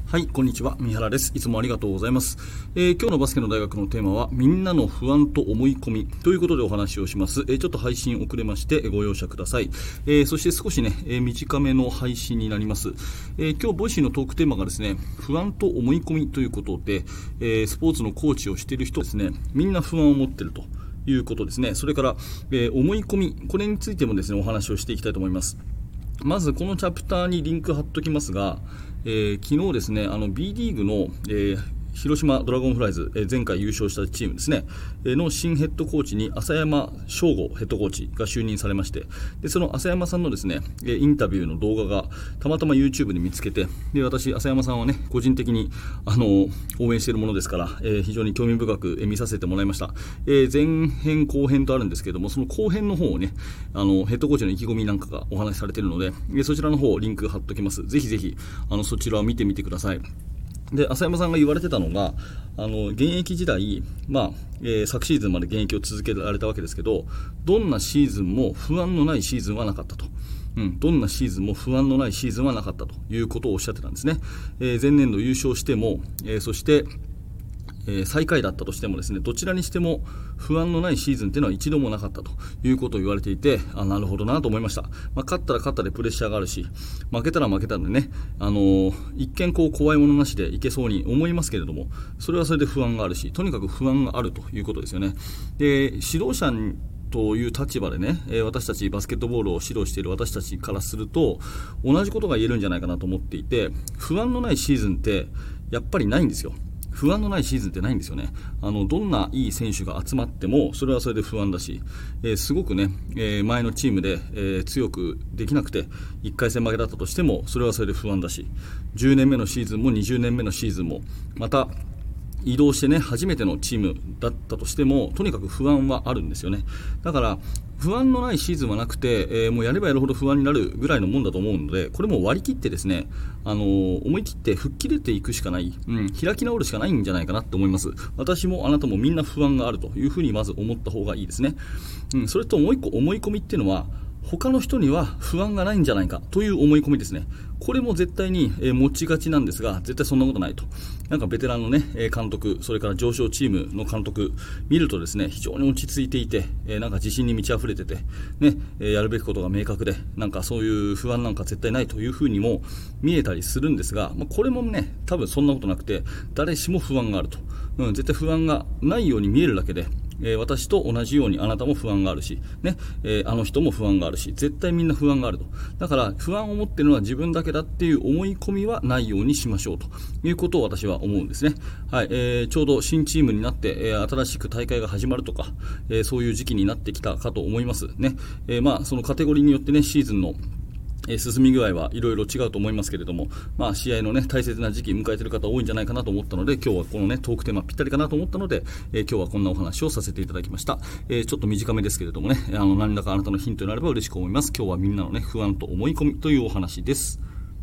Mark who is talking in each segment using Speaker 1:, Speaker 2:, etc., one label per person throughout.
Speaker 1: はい、こんにちは。三原です。いつもありがとうございます。今日のバスケの大学のテーマは、みんなの不安と思い込みということでお話をします。ちょっと配信遅れましてご容赦ください。そして少しね、短めの配信になります。今日ボイシーのトークテーマがですね、不安と思い込みということで、スポーツのコーチをしている人ですね、みんな不安を持っているということですね。それから、思い込み、これについてもですね、お話をしていきたいと思います。まずこのチャプターにリンク貼っときますが、昨日ですね、B リーグの、広島ドラゴンフライズ、前回優勝したチームですね、の新ヘッドコーチに浅山翔吾ヘッドコーチが就任されまして、でその浅山さんのですね、インタビューの動画がたまたま YouTube で見つけて、で私浅山さんはね、個人的に応援しているものですから、非常に興味深く見させてもらいました。前編後編とあるんですけども、その後編の方をね、ヘッドコーチの意気込みなんかがお話しされているので、そちらの方リンク貼っときます。ぜひぜひそちらを見てみてください。で浅山さんが言われてたのが、現役時代、昨シーズンまで現役を続けられたわけですけど、どんなシーズンも不安のないシーズンはなかったと。どんなシーズンも不安のないシーズンはなかったということをおっしゃってたんですね。前年度優勝しても、そして最下位だったとしてもですね、どちらにしても不安のないシーズンというのは一度もなかったということを言われていて、なるほどなと思いました。勝ったら勝ったでプレッシャーがあるし、負けたら負けたでね、一見怖いものなしでいけそうに思いますけれども、それはそれで不安があるし、とにかく不安があるということですよね。で指導者という立場でね、私たちバスケットボールを指導している私たちからすると同じことが言えるんじゃないかなと思っていて、不安のないシーズンってやっぱりないんですよ。不安のないシーズンってないんですよね。どんないい選手が集まってもそれはそれで不安だし、すごくね、前のチームで、強くできなくて1回戦負けだったとしてもそれはそれで不安だし、10年目のシーズンも20年目のシーズンもまた移動してね、初めてのチームだったとしてもとにかく不安はあるんですよね。だから不安のないシーズンはなくて、もうやればやるほど不安になるぐらいのもんだと思うので、これも割り切ってですね、思い切って吹っ切れていくしかない、開き直るしかないんじゃないかなと思います。私もあなたもみんな不安があるというふうにまず思った方がいいですね。それともう一個思い込みっていうのは、他の人には不安がないんじゃないかという思い込みですね。これも絶対に持ちがちなんですが、絶対そんなことないと。なんかベテランのね監督、それから上昇チームの監督見るとですね、非常に落ち着いていて、なんか自信に満ち溢れててね、やるべきことが明確で、なんかそういう不安なんか絶対ないというふうにも見えたりするんですが、これもね多分そんなことなくて、誰しも不安があると。絶対不安がないように見えるだけで、私と同じようにあなたも不安があるし、ね、あの人も不安があるし、絶対みんな不安があると。だから不安を持っているのは自分だけだっていう思い込みはないようにしましょうということを私は思うんですね。はい、ちょうど新チームになって、新しく大会が始まるとか、そういう時期になってきたかと思いますね。そのカテゴリーによってね、シーズンの進み具合はいろいろ違うと思いますけれども、試合のね大切な時期迎えている方多いんじゃないかなと思ったので、今日はこのねトークテーマぴったりかなと思ったので、今日はこんなお話をさせていただきました。ちょっと短めですけれどもね、何らかあなたのヒントになれば嬉しく思います。今日はみんなのね不安と思い込みというお話です。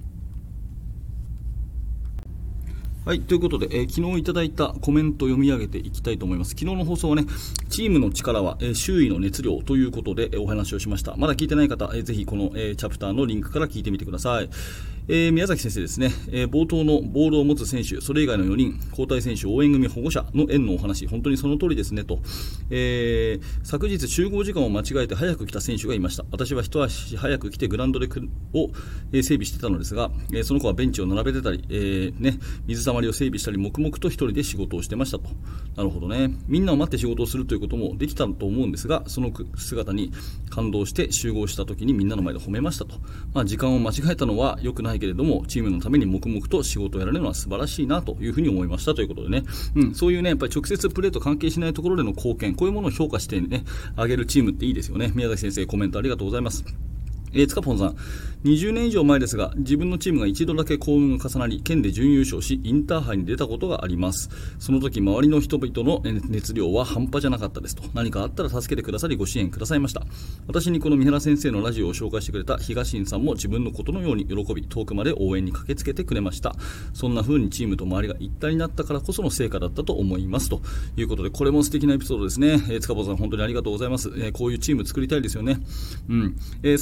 Speaker 1: はい、ということで、昨日いただいたコメントを読み上げていきたいと思います。昨日の放送はね、チームの力は、周囲の熱量ということで、お話をしました。まだ聞いてない方、ぜひこの、チャプターのリンクから聞いてみてください。宮崎先生ですね、冒頭のボールを持つ選手、それ以外の4人、交代選手、応援組、保護者の縁のお話、本当にその通りですねと。昨日集合時間を間違えて早く来た選手がいました。私は一足早く来てグラウンドでを整備してたのですが、その子はベンチを並べてたり、水たまりを整備したり、黙々と一人で仕事をしてましたと。なるほどね。みんなを待って仕事をするということもできたと思うんですが、その姿に感動して集合した時にみんなの前で褒めましたと。時間を間違えたのは良くないけれども、チームのために黙々と仕事をやられるのは素晴らしいなというふうに思いましたということでね、そういうね、やっぱり直接プレーと関係しないところでの貢献、こういうものを評価してね、あげるチームっていいですよね。宮崎先生、コメントありがとうございます。塚ポンさん、20年以上前ですが、自分のチームが一度だけ幸運が重なり、県で準優勝しインターハイに出たことがあります。その時周りの人々の熱量は半端じゃなかったですと。何かあったら助けてくださりご支援くださいました。私にこの三原先生のラジオを紹介してくれた東新さんも自分のことのように喜び、遠くまで応援に駆けつけてくれました。そんな風にチームと周りが一体になったからこその成果だったと思いますということで、これも素敵なエピソードですね。塚ポンさん、本当にありがとうございます。こういうチーム作りたいですよね。最後慎太郎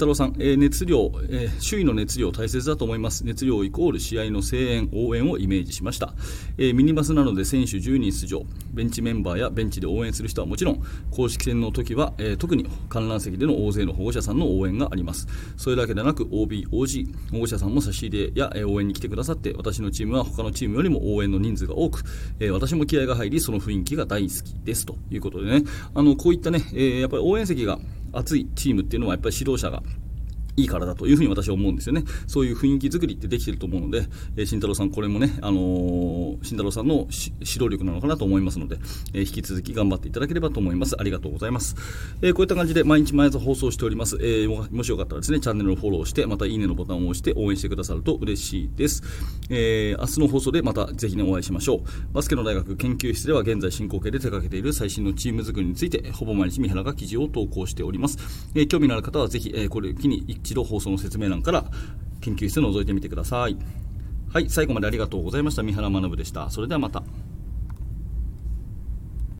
Speaker 1: 郎さん、熱量、周囲の熱量大切だと思います。熱量イコール試合の声援、応援をイメージしました。ミニバスなので選手10人出場、ベンチメンバーやベンチで応援する人はもちろん、公式戦の時は、特に観覧席での大勢の保護者さんの応援があります。それだけでなく OB、OG、保護者さんも差し入れや、応援に来てくださって、私のチームは他のチームよりも応援の人数が多く、私も気合が入り、その雰囲気が大好きですということでね、こういったね、やっぱり応援席が熱いチームっていうのはやっぱり指導者がいいからだというふうに私は思うんですよね。そういう雰囲気作りってできていると思うので、慎太郎さん、これもね、慎太郎さんの指導力なのかなと思いますので、引き続き頑張っていただければと思います。ありがとうございます。こういった感じで毎日毎朝放送しております。もしよかったらですね、チャンネルをフォローして、またいいねのボタンを押して応援してくださると嬉しいです。明日の放送でまたぜひね、お会いしましょう。バスケの大学研究室では現在進行形で手掛けている最新のチーム作りについて、ほぼ毎日三原が記事を投稿しております。興味のある方はぜひ、これを機に一度放送の説明欄から研究室を覗いてみてください。はい、最後までありがとうございました。三原学でした。それではまた。